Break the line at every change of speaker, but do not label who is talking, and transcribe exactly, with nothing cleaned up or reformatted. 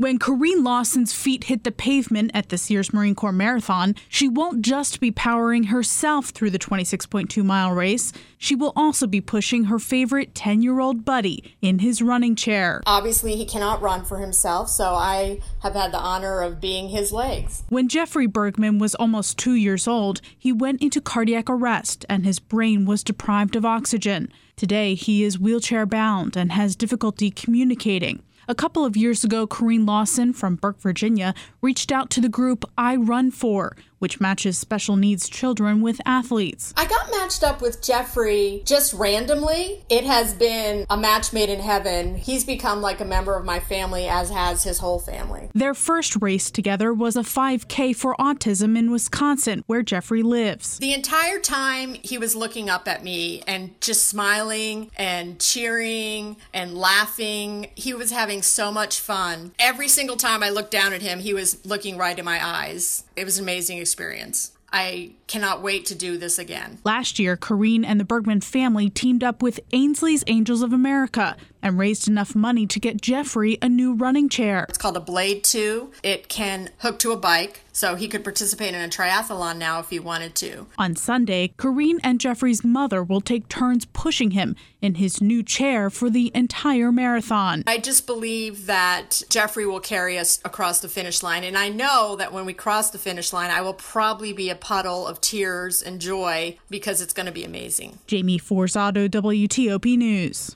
When Corrine Lawson's feet hit the pavement at this year's Marine Corps Marathon, she won't just be powering herself through the twenty-six point two mile race. She will also be pushing her favorite ten-year-old buddy in his running chair.
Obviously, he cannot run for himself, so I have had the honor of being his legs.
When Jeffrey Bergman was almost two years old, he went into cardiac arrest and his brain was deprived of oxygen. Today, he is wheelchair-bound and has difficulty communicating. A couple of years ago, Corrine Lawson from Burke, Virginia, reached out to the group I Run For, which matches special needs children with athletes.
I got matched up with Jeffrey just randomly. It has been a match made in heaven. He's become like a member of my family, as has his whole family.
Their first race together was a five K for autism in Wisconsin, where Jeffrey lives.
The entire time he was looking up at me and just smiling and cheering and laughing. He was having so much fun. Every single time I looked down at him, he was looking right in my eyes. It was an amazing experience. I cannot wait to do this again.
Last year, Corrine and the Bergman family teamed up with Ainsley's Angels of America and raised enough money to get Jeffrey a new running chair.
It's called a Blade two. It can hook to a bike, so he could participate in a triathlon now if he wanted to.
On Sunday, Corrine and Jeffrey's mother will take turns pushing him in his new chair for the entire marathon.
I just believe that Jeffrey will carry us across the finish line, and I know that when we cross the finish line, I will probably be a puddle of tears and joy because it's going to be amazing.
Jamie Forzado, W T O P News.